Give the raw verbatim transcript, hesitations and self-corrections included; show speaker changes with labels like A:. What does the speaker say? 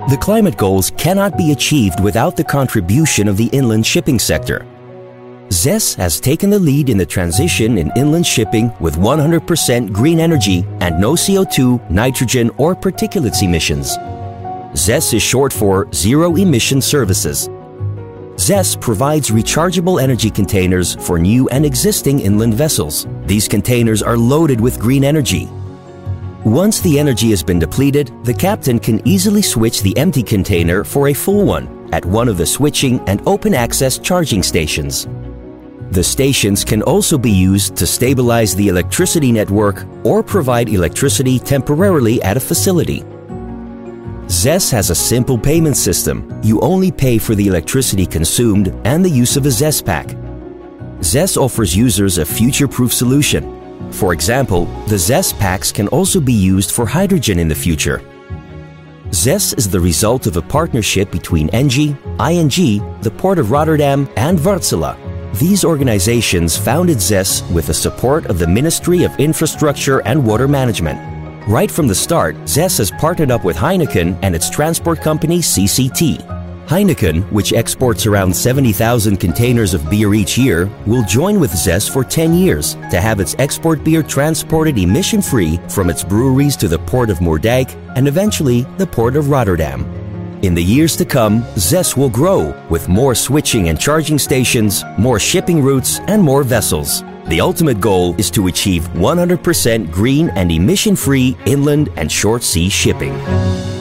A: The climate goals cannot be achieved without the contribution of the inland shipping sector. Z E S has taken the lead in the transition in inland shipping with one hundred percent green energy and no C O two, nitrogen, or particulates emissions. Z E S is short for Zero Emission Services. Z E S provides rechargeable energy containers for new and existing inland vessels. These containers are loaded with green energy. Once the energy has been depleted, the captain can easily switch the empty container for a full one at one of the switching and open access charging stations. The stations can also be used to stabilize the electricity network or provide electricity temporarily at a facility. Z E S has a simple payment system. You only pay for the electricity consumed and the use of a Z E S pack. Z E S offers users a future-proof solution. For example, the Z E S packs can also be used for hydrogen in the future. Z E S is the result of a partnership between ENGIE, I N G, the Port of Rotterdam, and Wärtsilä. These organizations founded Z E S with the support of the Ministry of Infrastructure and Water Management. Right from the start, Z E S has partnered up with Heineken and its transport company C C T. Heineken, which exports around seventy thousand containers of beer each year, will join with Z E S for ten years to have its export beer transported emission-free from its breweries to the port of Moerdijk and eventually the port of Rotterdam. In the years to come, Z E S will grow with more switching and charging stations, more shipping routes, and more vessels. The ultimate goal is to achieve one hundred percent green and emission-free inland and short sea shipping.